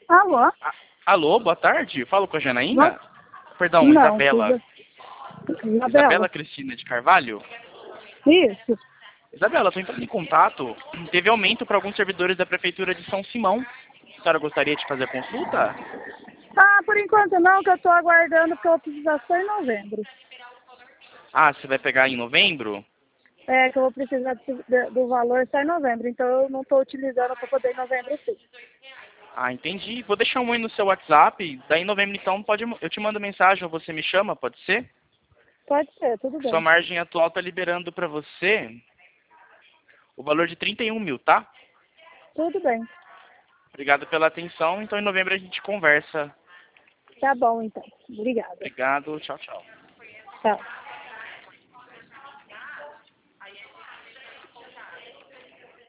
Alô? Alô, boa tarde. Falo com a Janaína? Não, Perdão, não, Isabela. Isabela. Isabela Cristina de Carvalho? Isso. Isabela, estou entrando em contato. Teve aumento para alguns servidores da Prefeitura de São Simão. A senhora gostaria de fazer a consulta? Ah, por enquanto não, que eu estou aguardando, porque eu vou precisar só em novembro. Ah, você vai pegar em novembro? É, que eu vou precisar do valor só em novembro, então eu não estou utilizando para poder em novembro sim. Ah, entendi. Vou deixar um oi no seu WhatsApp. Daí em novembro, então, eu te mando mensagem ou você me chama, pode ser? Pode ser, tudo Sua bem. margem atual está liberando para você o valor de 31 mil, tá? Tudo bem. Obrigado pela atenção. Então, em novembro a gente conversa. Tá bom, então. Obrigada. Obrigado. Tchau, tchau. Tchau.